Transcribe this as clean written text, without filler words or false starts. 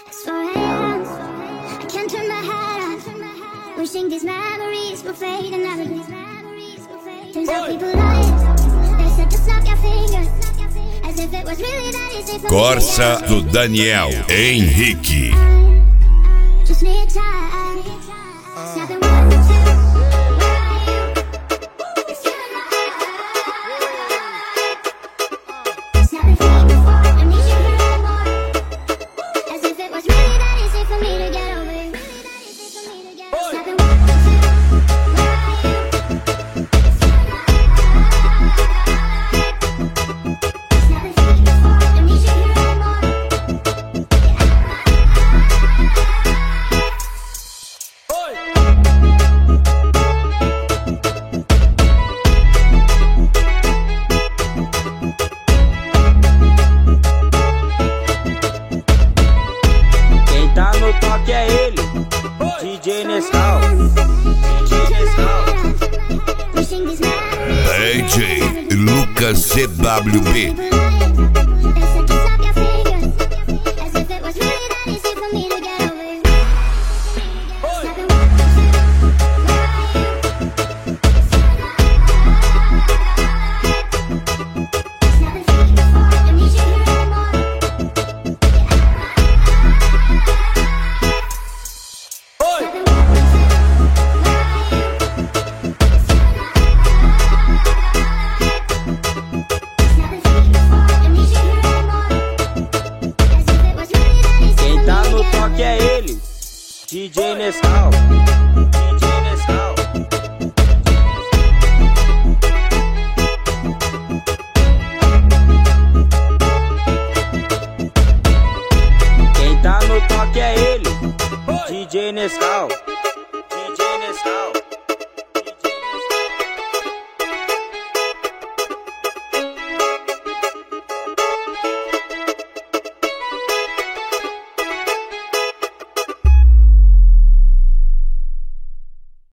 It's 4 a.m. I can't turn my head on, wishing these memories will fade and never leave. Turns out people lie. They said to snap your fingers, as if it was really that easy for me. Corsa do Daniel Henrique. Just need time. Snapping 1, 2. Snapping 3, 4. I need you here more, as if it was really that easy for me to get over you. Snapping 1, 2. Snapping 3, 4. I need you here more. Quem tá no toque é ele, DJ Nescau. DJ Lucas CWB. Quem tá no toque é ele, DJ Nescau. DJ Nescau. Quem tá no toque é ele, DJ Nescau. DJ Nescau.